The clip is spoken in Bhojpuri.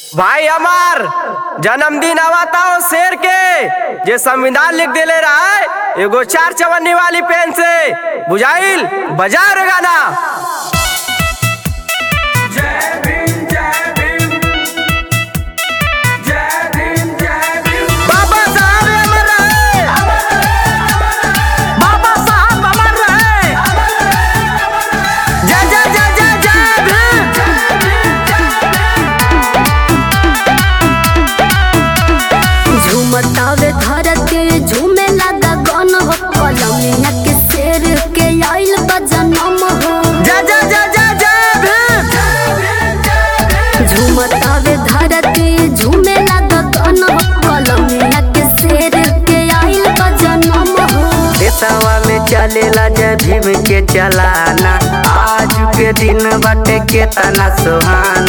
भाई हमार जन्मदिन आवता हो शेर के जे संविधान लिख देले रहा है एगो 4 चवन्नी वाली पेन से बुझाइल बजा रे गाना। झूमतावे धरती झूमे लगा गन हो कलमिया के शेर के आइल बा जन्म हो। झूमतावे धरती झूमे लगा गन हो कलमिया के शेर के आइल बा जन्म हो। देशवा में चलेला जय भीम के चलाना आज के दिन बाटे केतना सुहाना।